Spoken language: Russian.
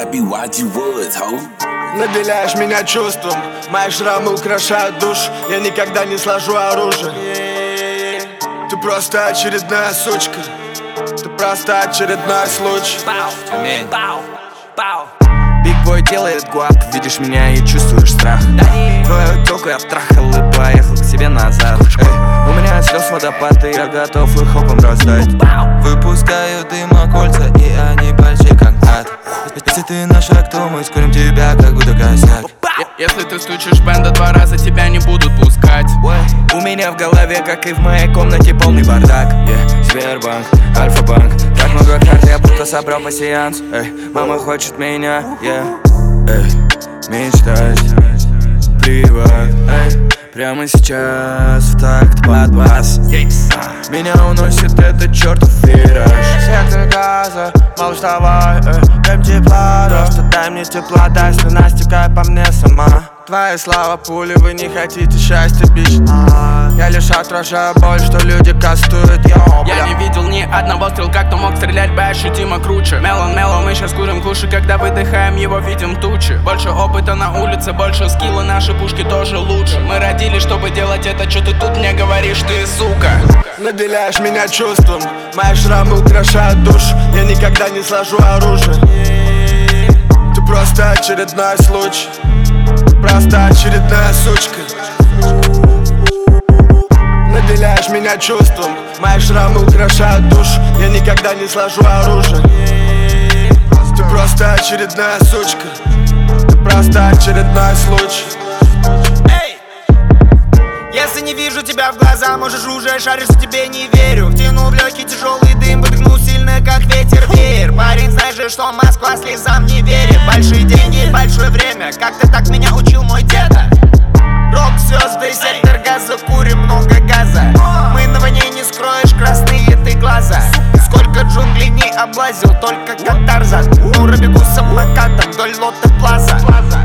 be what you was, ho. Наделяешь меня чувством, мои шрамы украшают душ. Я никогда не сложу оружие. Ты просто очередная сучка. Ты просто очередной случай. Биг бой делает гуап, видишь меня и чувствуешь страх. Твою тёлку я трахал и поехал к себе назад. У меня слез водопад, и я готов их хопом раздать. Выпускаю дыма кольца, и они почти как ад. Если ты на шаг, то мы скорим тебя, как будто косяк. Если ты стучишь бенда 2 раза, тебя не будут пускать. У меня в голове, как и в моей комнате, полный бардак. Сбербанк, Альфа-банк. Так много карт, я будто собрал пассианс. Мама хочет меня, мечтать приват. Прямо сейчас в такт под бас. Меня уносит этот чертов вираж. Сектор газа, малыш, давай, дай мне тепла. Просто дай мне тепла, дай слюна стекай по мне сама. Твоя слава пули, вы не хотите счастья, бич. Я лишь отражаю боль, что люди кастуют, Я не видел ни одного стрелка, кто мог стрелять бы ощутимо круче. Мелон, мы сейчас курим куши, когда выдыхаем его, видим тучи. Больше опыта на улице, больше скилла, наши пушки тоже лучше. Мы родились, чтобы делать это, что ты тут мне говоришь, ты сука. Наделяешь меня чувством, мои шрамы украшают душ. Я никогда не сложу оружие. Ты просто очередной случай. Ты просто очередная сучка. Наделяешь меня чувством, мои шрамы украшают душ. Я никогда не сложу оружие. Ты просто очередная сучка. Ты просто очередной случай. Если не вижу тебя в глаза, можешь уже шаришь, что тебе не верю. Втяну в легкий тяжелый дым, выдохну сильно, как ветер веер. Парень, знаешь же, что Москва слезам не верит. Большие деньги, большое время, как-то так меня учил мой деда. Рок, звезды, сектор газа, курим много газа. Мы на войне, не скроешь красные ты глаза. Сколько джунглей не облазил, только как Тарзан. Ура, бегу с облакатом вдоль Лотте Плаза.